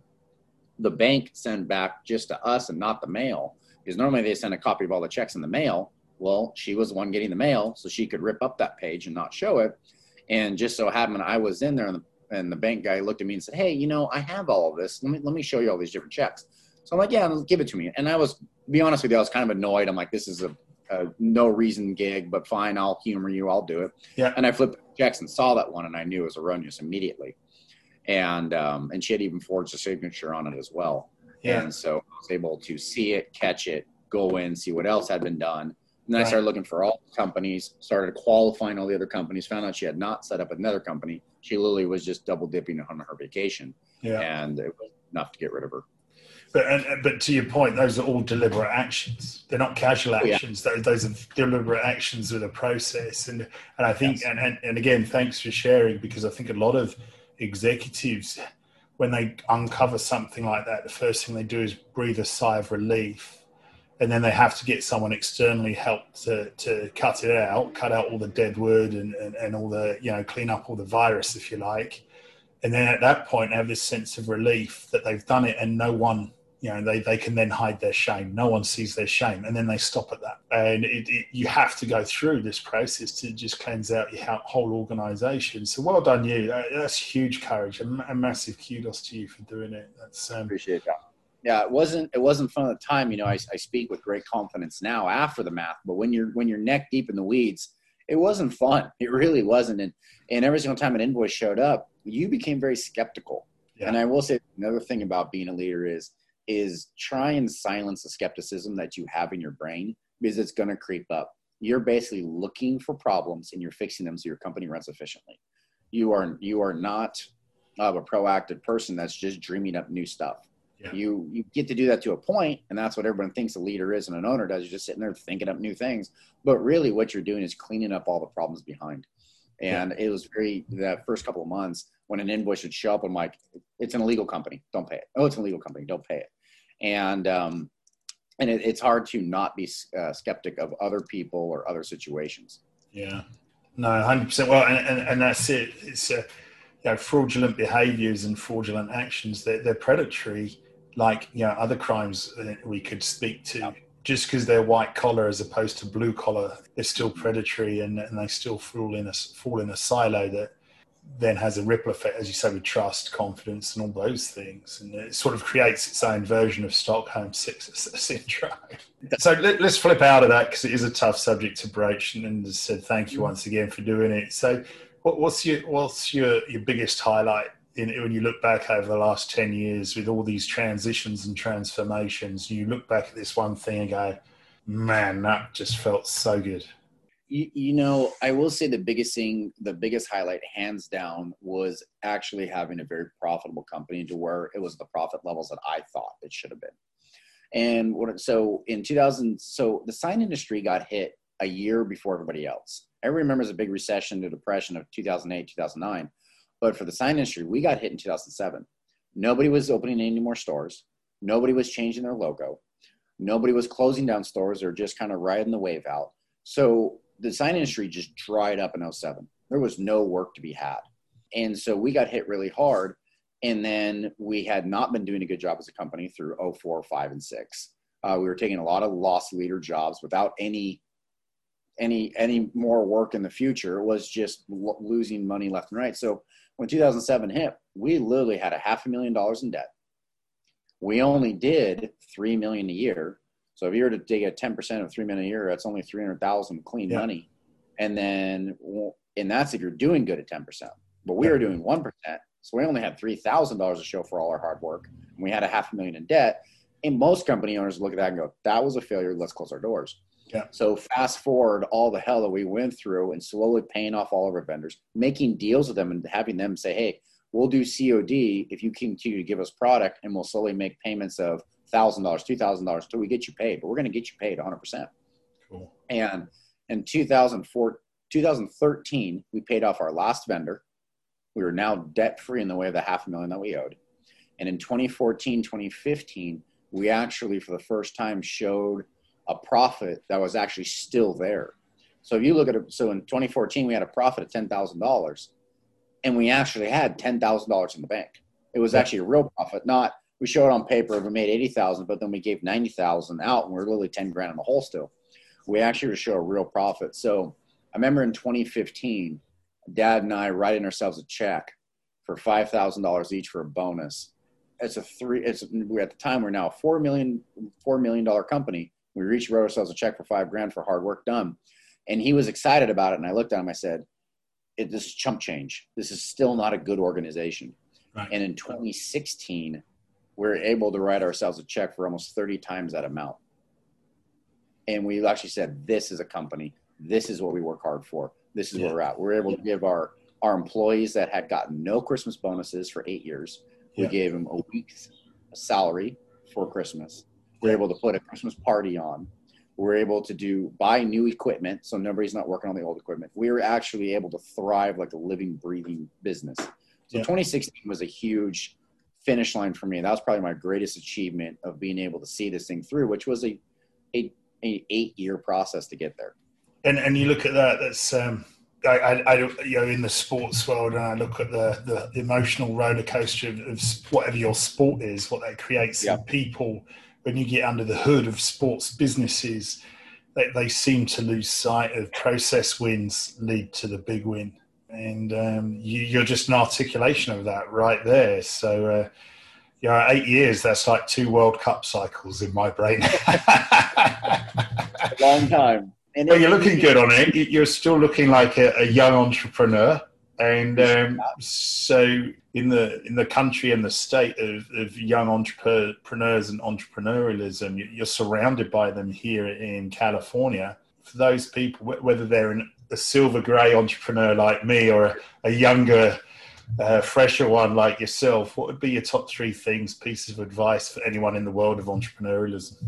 [SPEAKER 2] the bank sent back just to us and not the mail, because normally they send a copy of all the checks in the mail. Well, she was the one getting the mail, so she could rip up that page and not show it. And just so happened I was in there, and the bank guy looked at me and said, "Hey, I have all of this. Let me show you all these different checks." So I'm like, "Yeah, give it to me." And I was, to be honest with you, I was kind of annoyed. I'm like, this is a no reason gig, but fine, I'll humor you. I'll do it.
[SPEAKER 1] Yeah.
[SPEAKER 2] And I flipped the checks and saw that one, and I knew it was erroneous immediately. And she had even forged a signature on it as well.
[SPEAKER 1] Yeah.
[SPEAKER 2] And so I was able to see it, catch it, go in, see what else had been done. And then I started looking for all the companies, started qualifying all the other companies, found out she had not set up another company. She literally was just double dipping on her vacation.
[SPEAKER 1] Yeah.
[SPEAKER 2] And it was enough to get rid of her.
[SPEAKER 1] But to your point, those are all deliberate actions. They're not casual actions. Yeah. Those are deliberate actions with a process. And I think, yes. and again, thanks for sharing, because I think a lot of executives, when they uncover something like that, the first thing they do is breathe a sigh of relief. And then they have to get someone externally help to cut out all the dead wood and all the, clean up all the virus, if you like. And then at that point, they have this sense of relief that they've done it, and no one, they can then hide their shame. No one sees their shame, and then they stop at that. And you have to go through this process to just cleanse out your whole organization. So well done you. That's huge courage, and massive kudos to you for doing it. That's
[SPEAKER 2] appreciate that. Yeah, it wasn't fun at the time. I speak with great confidence now after the math, but when you're neck deep in the weeds, it wasn't fun. It really wasn't. And every single time an invoice showed up, you became very skeptical. Yeah. And I will say another thing about being a leader is try and silence the skepticism that you have in your brain, because it's going to creep up. You're basically looking for problems and you're fixing them so your company runs efficiently. You are not a proactive person that's just dreaming up new stuff. Yeah. You get to do that to a point, and that's what everyone thinks a leader is and an owner does. You're just sitting there thinking up new things. But really what you're doing is cleaning up all the problems behind. And it was that first couple of months when an invoice would show up, I'm like, it's an illegal company, don't pay it. Oh, it's an illegal company, don't pay it. And it's hard to not be skeptic of other people or other situations.
[SPEAKER 1] Yeah, no, 100%. Well, and that's it. It's fraudulent behaviors and fraudulent actions. They're predatory, like other crimes we could speak to. Yeah. Just because they're white collar as opposed to blue collar, they're still predatory, and they still fall in a silo that then has a ripple effect, as you say, with trust, confidence, and all those things. And it sort of creates its own version of Stockholm syndrome. So let's flip out of that, because it is a tough subject to broach. And as I said, thank you once again for doing it. So what's your biggest highlight when you look back over the last 10 years with all these transitions and transformations? You look back at this one thing and go, man, that just felt so good.
[SPEAKER 2] You know, I will say the biggest thing, the biggest highlight, hands down, was actually having a very profitable company to where it was the profit levels that I thought it should have been. And so in 2000, so the sign industry got hit a year before everybody else. Everyone remembers a big recession, the depression of 2008, 2009. But for the sign industry, we got hit in 2007. Nobody was opening any more stores. Nobody was changing their logo. Nobody was closing down stores. They're just kind of riding the wave out. So the sign industry just dried up in '07. There was no work to be had. And so we got hit really hard. And then we had not been doing a good job as a company through '04, '05, and '06. We were taking a lot of loss leader jobs without any more work in the future. It was just losing money left and right. So when 2007 hit, we literally had $500,000 in debt. We only did $3 million a year. So if you were to take a 10% of $3 million a year, that's only $300,000 clean money. And then, and that's if you're doing good at 10%. But we were doing 1%. So we only had $3,000 to show for all our hard work. And we had $500,000 in debt. And most company owners look at that and go, that was a failure. Let's close our doors. Yeah. So fast forward all the hell that we went through and slowly paying off all of our vendors, making deals with them and having them say, hey, we'll do COD if you continue to give us product, and we'll slowly make payments of $1,000, $2,000 until we get you paid. But we're going to get you paid 100%. Cool. And in 2013, we paid off our last vendor. We were now debt-free in the way of the $500,000 that we owed. And in 2014, 2015, we actually, for the first time, showed a profit that was actually still there. So if you look at it, so in 2014, we had a profit of $10,000, and we actually had $10,000 in the bank. It was actually a real profit. Not, we showed on paper we made 80,000, but then we gave 90,000 out, and we're literally 10 grand in the hole still. We actually show a real profit. So I remember in 2015, Dad and I writing ourselves a check for $5,000 each for a bonus. At the time, we're now a $4 million company. We wrote ourselves a check for $5,000 for hard work done. And he was excited about it. And I looked at him, I said, this is chump change. This is still not a good organization. Right. And in 2016, we were able to write ourselves a check for almost 30 times that amount. And we actually said, this is a company. This is what we work hard for. This is where we're at. We're able to give our employees that had gotten no Christmas bonuses for 8 years. We gave them a week's salary for Christmas. We're able to put a Christmas party on. We're able to buy new equipment, so nobody's not working on the old equipment. We were actually able to thrive like a living, breathing business. So 2016 was a huge finish line for me. That was probably my greatest achievement of being able to see this thing through, which was a 8-year process to get there.
[SPEAKER 1] And you look at that. That's I in the sports world, and I look at the emotional roller coaster of whatever your sport is, what that creates in people. When you get under the hood of sports businesses, they seem to lose sight of process wins lead to the big win. And you're just an articulation of that right there. So, 8 years, that's like 2 World Cup cycles in my brain.
[SPEAKER 2] A long time.
[SPEAKER 1] And well, you're looking good on it. You're still looking like a young entrepreneur. And so in the country and the state of young entrepreneurs and entrepreneurialism, you're surrounded by them here in California. For those people, whether they're a silver grey entrepreneur like me or a younger, fresher one like yourself, what would be your top 3 pieces of advice for anyone in the world of entrepreneurialism?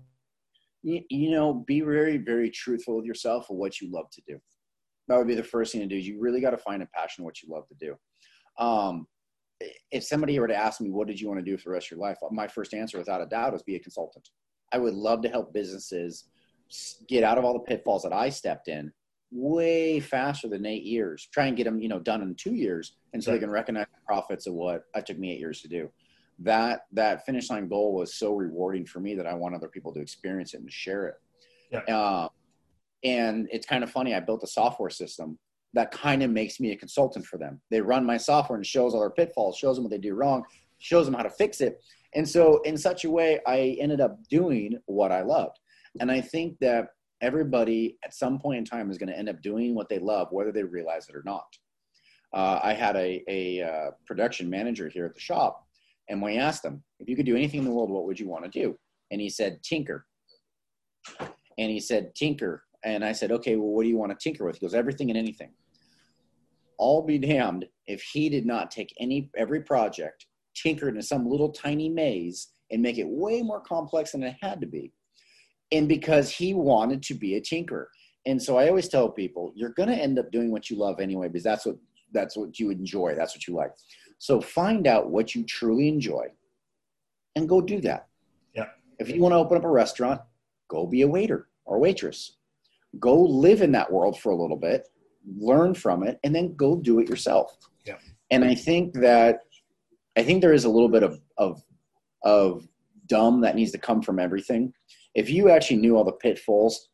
[SPEAKER 2] Be very, very truthful with yourself and what you love to do. That would be the first thing to do. You really got to find a passion in what you love to do. If somebody were to ask me, what did you want to do for the rest of your life? My first answer, without a doubt, is be a consultant. I would love to help businesses get out of all the pitfalls that I stepped in way faster than 8 years. Try and get them, done in 2 years, and so they can recognize the profits of what it took me 8 years to do. That finish line goal was so rewarding for me that I want other people to experience it and share it. Yeah. And it's kind of funny. I built a software system that kind of makes me a consultant for them. They run my software and shows all their pitfalls, shows them what they do wrong, shows them how to fix it. And so in such a way, I ended up doing what I loved. And I think that everybody at some point in time is going to end up doing what they love, whether they realize it or not. I had a production manager here at the shop, and we asked him, if you could do anything in the world, what would you want to do? And he said, tinker. And he said, tinker. And I said, okay, well, what do you want to tinker with? He goes, everything and anything. I'll be damned if he did not take every project, tinker it in some little tiny maze and make it way more complex than it had to be. And because he wanted to be a tinkerer. And so I always tell people, you're going to end up doing what you love anyway, because that's what you enjoy. That's what you like. So find out what you truly enjoy and go do that.
[SPEAKER 1] Yeah.
[SPEAKER 2] If you want to open up a restaurant, go be a waiter or waitress. Go live in that world for a little bit, learn from it, and then go do it yourself.
[SPEAKER 1] Yeah.
[SPEAKER 2] And I think there is a little bit of dumb that needs to come from everything. If you actually knew all the pitfalls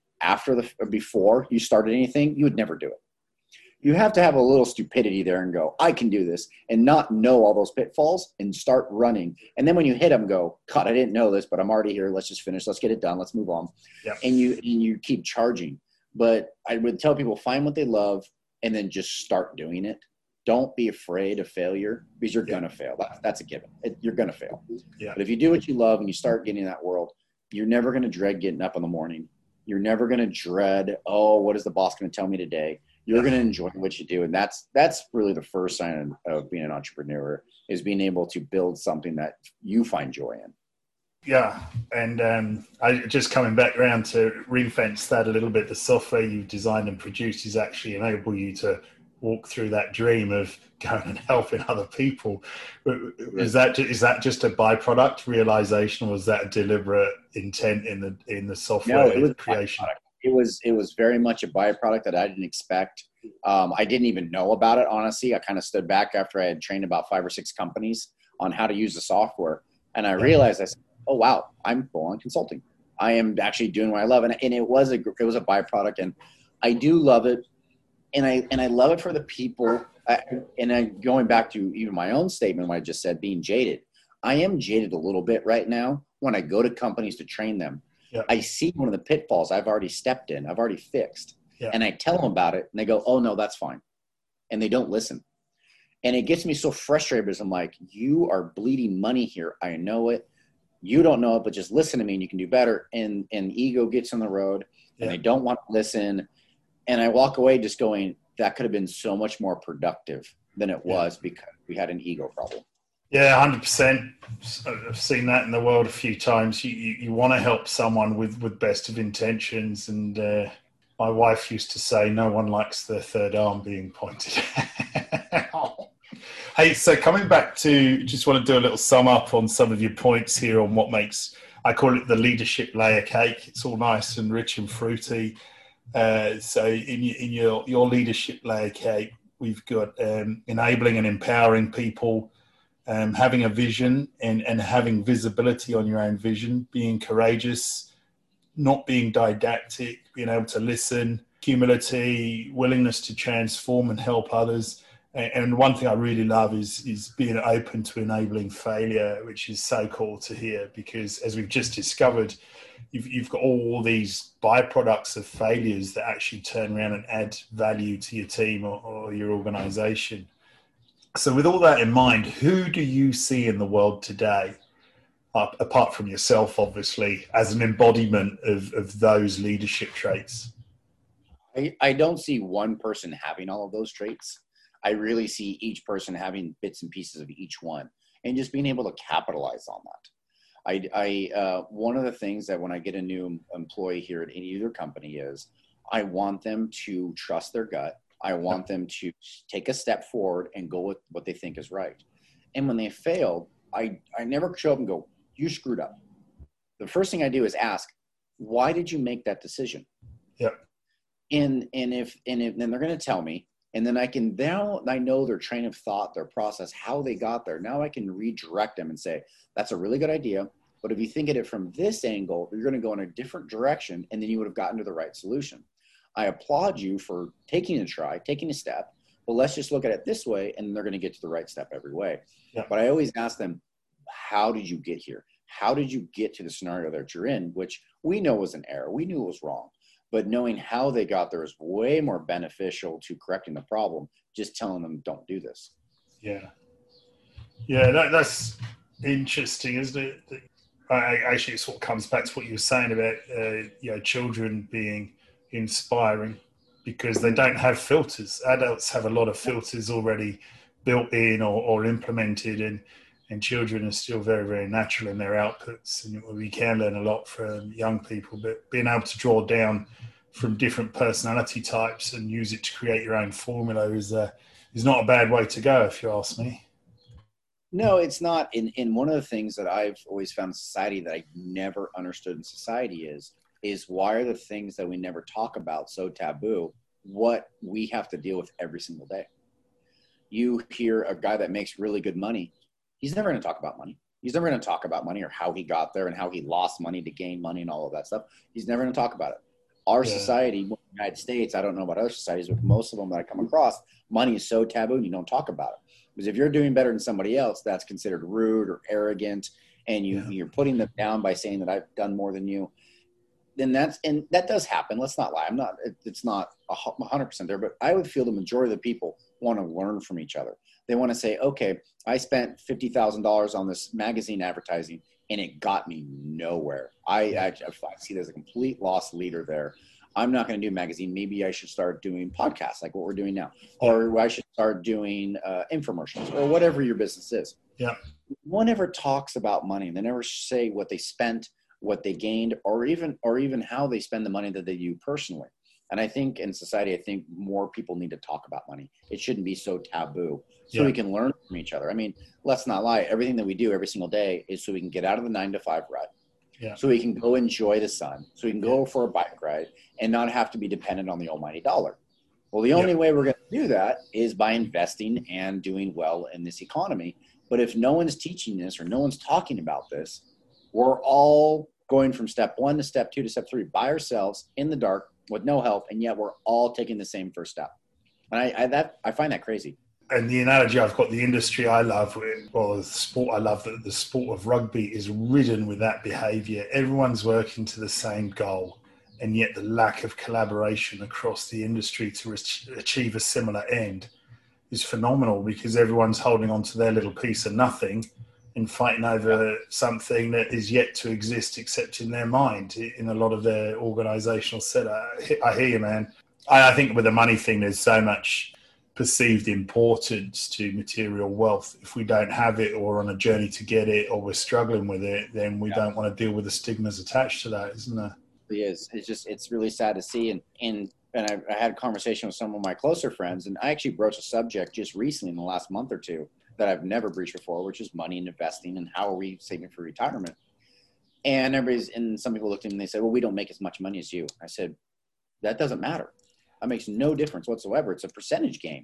[SPEAKER 2] before you started anything, you would never do it. You have to have a little stupidity there and go, I can do this, and not know all those pitfalls and start running. And then when you hit them, go, God, I didn't know this, but I'm already here. Let's just finish. Let's get it done. Let's move on.
[SPEAKER 1] Yeah.
[SPEAKER 2] And you keep charging. But I would tell people, find what they love and then just start doing it. Don't be afraid of failure, because you're going to fail. That's a given. You're going to fail.
[SPEAKER 1] Yeah.
[SPEAKER 2] But if you do what you love and you start getting in that world, you're never going to dread getting up in the morning. You're never going to dread, what is the boss going to tell me today? You're going to enjoy what you do. And that's really the first sign of being an entrepreneur, is being able to build something that you find joy in.
[SPEAKER 1] Yeah. And I just coming back around to ring-fence that a little bit, the software you've designed and produced is actually enable you to walk through that dream of going and helping other people. Is that just a byproduct realization, or was that a deliberate intent in the software creation?
[SPEAKER 2] It was very much a byproduct that I didn't expect. I didn't even know about it, honestly. I kind of stood back after I had trained about 5 or 6 companies on how to use the software. And I realized, I said, oh, wow, I'm full on consulting. I am actually doing what I love. And it was a byproduct, and I do love it. And I love it for the people. Going back to even my own statement, what I just said, being jaded. I am jaded a little bit right now when I go to companies to train them. Yeah. I see one of the pitfalls I've already stepped in, I've already fixed. Yeah. And I tell them about it, and they go, oh, no, that's fine. And they don't listen. And it gets me so frustrated, because I'm like, you are bleeding money here. I know it. You don't know it, but just listen to me and you can do better. And ego gets on the road, and they don't want to listen. And I walk away just going, that could have been so much more productive than it was, because we had an ego problem.
[SPEAKER 1] Yeah, 100%. I've seen that in the world a few times. You want to help someone with best of intentions. And my wife used to say, no one likes their third arm being pointed. Hey, so coming back to, just want to do a little sum up on some of your points here on what makes, I call it the leadership layer cake. It's all nice and rich and fruity. So in your leadership layer cake, we've got enabling and empowering people, having a vision and having visibility on your own vision, being courageous, not being didactic, being able to listen, humility, willingness to transform and help others. And one thing I really love is being open to enabling failure, which is so cool to hear, because as we've just discovered, you've got all these byproducts of failures that actually turn around and add value to your team or your organization. So with all that in mind, who do you see in the world today, apart from yourself, obviously, as an embodiment of those leadership traits?
[SPEAKER 2] I don't see one person having all of those traits. I really see each person having bits and pieces of each one, and just being able to capitalize on that. One of the things that when I get a new employee here at any other company is I want them to trust their gut. I want them to take a step forward and go with what they think is right. And when they fail, I never show up and go, you screwed up. The first thing I do is ask, why did you make that decision?
[SPEAKER 1] Yep.
[SPEAKER 2] And then they're going to tell me, and then I know their train of thought, their process, how they got there. Now I can redirect them and say, that's a really good idea. But if you think of it from this angle, you're going to go in a different direction, and then you would have gotten to the right solution. I applaud you for taking a try, taking a step, but let's just look at it this way, and they're going to get to the right step every way. Yeah. But I always ask them, how did you get here? How did you get to the scenario that you're in, which we know was an error. We knew it was wrong. But knowing how they got there is way more beneficial to correcting the problem, just telling them, don't do this.
[SPEAKER 1] Yeah. Yeah, that's interesting, isn't it? Actually, it's what comes back to what you were saying about children being inspiring because they don't have filters. Adults have a lot of filters already built in or implemented, and children are still very, very natural in their outputs. And we can learn a lot from young people, but being able to draw down from different personality types and use it to create your own formula is not a bad way to go, if you ask me.
[SPEAKER 2] No, it's not. In one of the things that I've always found in society that I never understood in society is why are the things that we never talk about so taboo, what we have to deal with every single day. You hear a guy that makes really good money, he's never going to talk about money. He's never going to talk about money or how he got there and how he lost money to gain money and all of that stuff. He's never going to talk about it. Our society, the United States, I don't know about other societies, but most of them that I come across, money is so taboo and you don't talk about it. Because if you're doing better than somebody else, that's considered rude or arrogant, and you're putting them down by saying that I've done more than you. Then that does happen. Let's not lie. It's not 100% there, but I would feel the majority of the people want to learn from each other. They want to say, okay, I spent $50,000 on this magazine advertising and it got me nowhere. I see there's a complete lost leader there. I'm not going to do a magazine. Maybe I should start doing podcasts like what we're doing now, or I should start doing infomercials or whatever your business is.
[SPEAKER 1] Yeah.
[SPEAKER 2] No one ever talks about money. They never say what they spent, what they gained, or even how they spend the money that they do personally. And I think in society, I think more people need to talk about money. It shouldn't be so taboo, so we can learn from each other. I mean, let's not lie. Everything that we do every single day is so we can get out of the 9-to-5 rut. Yeah. So we can go enjoy the sun, so we can go for a bike ride and not have to be dependent on the almighty dollar. Well, the only way we're going to do that is by investing and doing well in this economy. But if no one's teaching this or no one's talking about this, we're all going from step 1 to step 2 to step 3 by ourselves in the dark with no help, and yet we're all taking the same first step. And I find that crazy.
[SPEAKER 1] And the analogy I've got, the industry I love, the sport I love, the sport of rugby is ridden with that behaviour. Everyone's working to the same goal, and yet the lack of collaboration across the industry to achieve a similar end is phenomenal, because everyone's holding on to their little piece of nothing and fighting over something that is yet to exist except in their mind, in a lot of their organisational setup. I hear you, man. I think with the money thing, there's so much perceived importance to material wealth. If we don't have it, or on a journey to get it, or we're struggling with it, then we don't want to deal with the stigmas attached to that, isn't there?
[SPEAKER 2] It is. It's really sad to see. And I had a conversation with some of my closer friends, and I actually broached a subject just recently in the last month or two that I've never breached before, which is money and investing and how are we saving for retirement. And some people looked at me and they said, well, we don't make as much money as you. I said, that doesn't matter. That makes no difference whatsoever. It's a percentage game.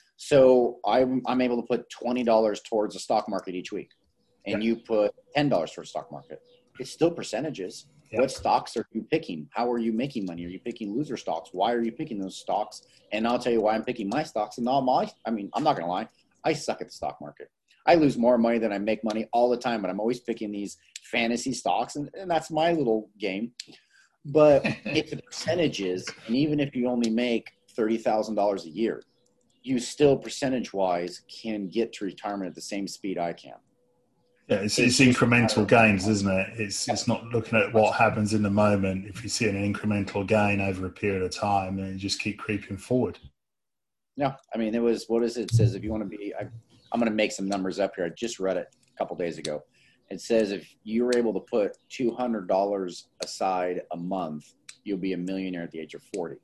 [SPEAKER 2] So I'm able to put $20 towards the stock market each week, and you put $10 towards the stock market. It's still percentages. Yep. What stocks are you picking? How are you making money? Are you picking loser stocks? Why are you picking those stocks? And I'll tell you why I'm picking my stocks. And I'm not going to lie. I suck at the stock market. I lose more money than I make money all the time, but I'm always picking these fantasy stocks, and that's my little game. But it's the percentages, and even if you only make $30,000 a year, you still percentage-wise can get to retirement at the same speed I can.
[SPEAKER 1] Yeah, it's incremental gains, isn't it? It's not looking at what happens in the moment. If you see an incremental gain over a period of time, then you just keep creeping forward.
[SPEAKER 2] Yeah, I mean, it says if you want to be, I'm going to make some numbers up here. I just read it a couple days ago. It says if you're able to put $200 aside a month, you'll be a millionaire at the age of 40.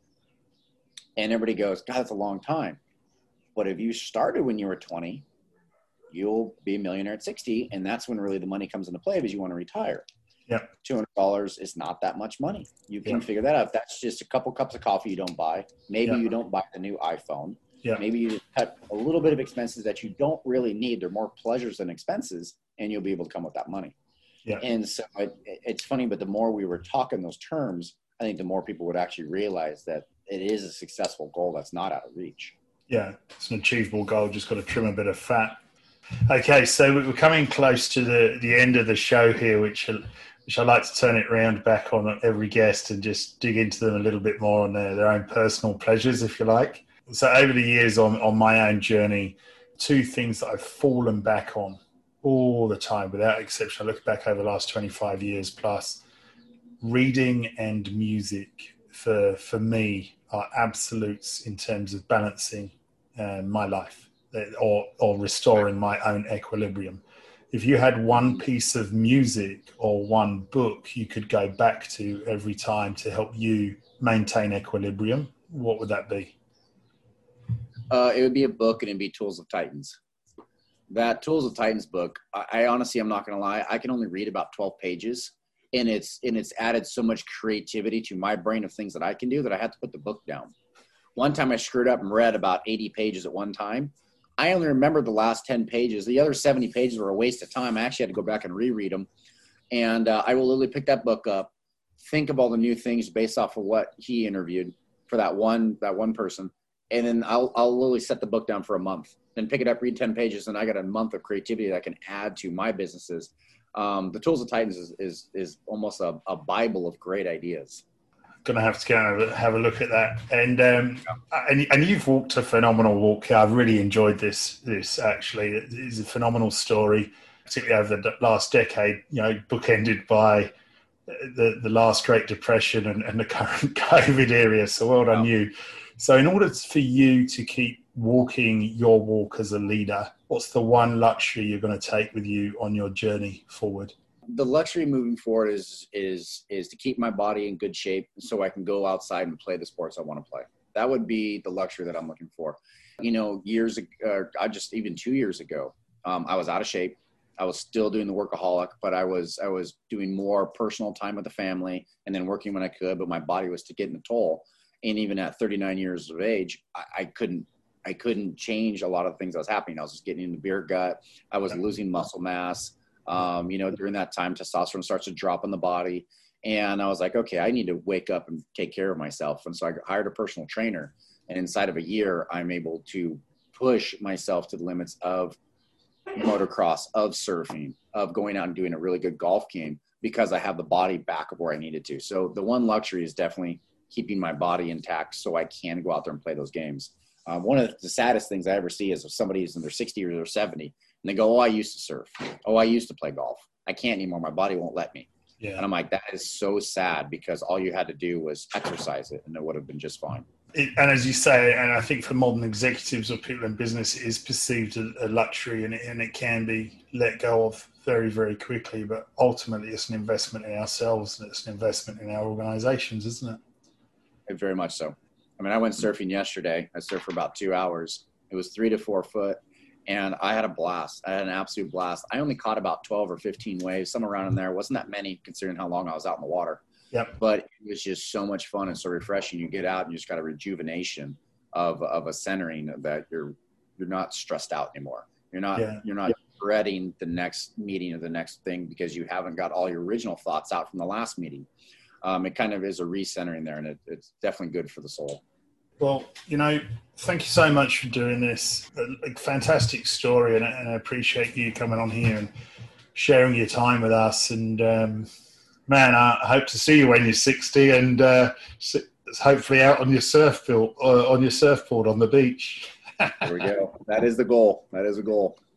[SPEAKER 2] And everybody goes, God, that's a long time. But if you started when you were 20, you'll be a millionaire at 60. And that's when really the money comes into play, because you want to retire.
[SPEAKER 1] Yeah.
[SPEAKER 2] $200 is not that much money. You can figure that out. That's just a couple cups of coffee you don't buy. Maybe you don't buy the new iPhone. Yeah. Maybe you cut a little bit of expenses that you don't really need. They're more pleasures than expenses, and you'll be able to come with that money. Yeah. And so it's funny, but the more we were talking those terms, I think the more people would actually realize that it is a successful goal that's not out of reach.
[SPEAKER 1] Yeah, it's an achievable goal. Just got to trim a bit of fat. Okay, so we're coming close to the end of the show here, which I like to turn it around back on every guest and just dig into them a little bit more on their own personal pleasures, if you like. So over the years on my own journey, 2 things that I've fallen back on all the time, without exception. I look back over the last 25 years plus, reading and music. for me are absolutes in terms of balancing my life or restoring my own equilibrium. If you had one piece of music or one book you could go back to every time to help you maintain equilibrium, what would that be?
[SPEAKER 2] It would be a book, and it'd be Tools of Titans. That Tools of Titans book, I honestly, I'm not going to lie, I can only read about 12 pages, and it's added so much creativity to my brain of things that I can do that I had to put the book down. One time I screwed up and read about 80 pages at one time. I only remembered the last 10 pages. The other 70 pages were a waste of time. I actually had to go back and reread them. And I will literally pick that book up, think of all the new things based off of what he interviewed for that one person. And then I'll literally set the book down for a month, then pick it up, read 10 pages, and I got a month of creativity that I can add to my businesses. The Tools of Titans is almost a Bible of great ideas.
[SPEAKER 1] Going to have to go and have a look at that. And you've walked a phenomenal walk here. I've really enjoyed this actually. It's a phenomenal story, particularly over the last decade, bookended by the last Great Depression and the current COVID area. So well done you. So in order for you to keep walking your walk as a leader, what's the one luxury you're going to take with you on your journey forward?
[SPEAKER 2] The luxury moving forward is to keep my body in good shape so I can go outside and play the sports I want to play. That would be the luxury that I'm looking for. Years ago, even 2 years ago, I was out of shape. I was still doing the workaholic, but I was doing more personal time with the family and then working when I could, but my body was getting a toll. And even at 39 years of age, I couldn't change a lot of the things that was happening. I was just getting in the beer gut. I was losing muscle mass. During that time, testosterone starts to drop in the body. And I was like, okay, I need to wake up and take care of myself. And so I hired a personal trainer. And inside of a year, I'm able to push myself to the limits of motocross, of surfing, of going out and doing a really good golf game because I have the body back of where I needed to. So the one luxury is definitely keeping my body intact so I can go out there and play those games. One of the saddest things I ever see is if somebody's in their 60 or 70 and they go, oh, I used to surf. Oh, I used to play golf. I can't anymore. My body won't let me. Yeah. And I'm like, that is so sad because all you had to do was exercise it and it would have been just fine.
[SPEAKER 1] And as you say, and I think for modern executives or people in business, it is perceived a luxury and it can be let go of very, very quickly. But ultimately, it's an investment in ourselves and it's an investment in our organizations, isn't it?
[SPEAKER 2] Very much so. I mean, I went surfing yesterday. I surfed for about 2 hours. It was 3 to 4 foot. And I had a blast. I had an absolute blast. I only caught about 12 or 15 waves, some around in there. It wasn't that many considering how long I was out in the water.
[SPEAKER 1] Yep.
[SPEAKER 2] But it was just so much fun and so refreshing. You get out and you just got a rejuvenation of a centering that you're not stressed out anymore. You're not dreading the next meeting or the next thing because you haven't got all your original thoughts out from the last meeting. It kind of is a recentering there, and it's definitely good for the soul.
[SPEAKER 1] Well, thank you so much for doing this. A fantastic story, and I appreciate you coming on here and sharing your time with us. And man, I hope to see you when you're 60 and hopefully out on your surfboard on the beach.
[SPEAKER 2] There we go. That is the goal.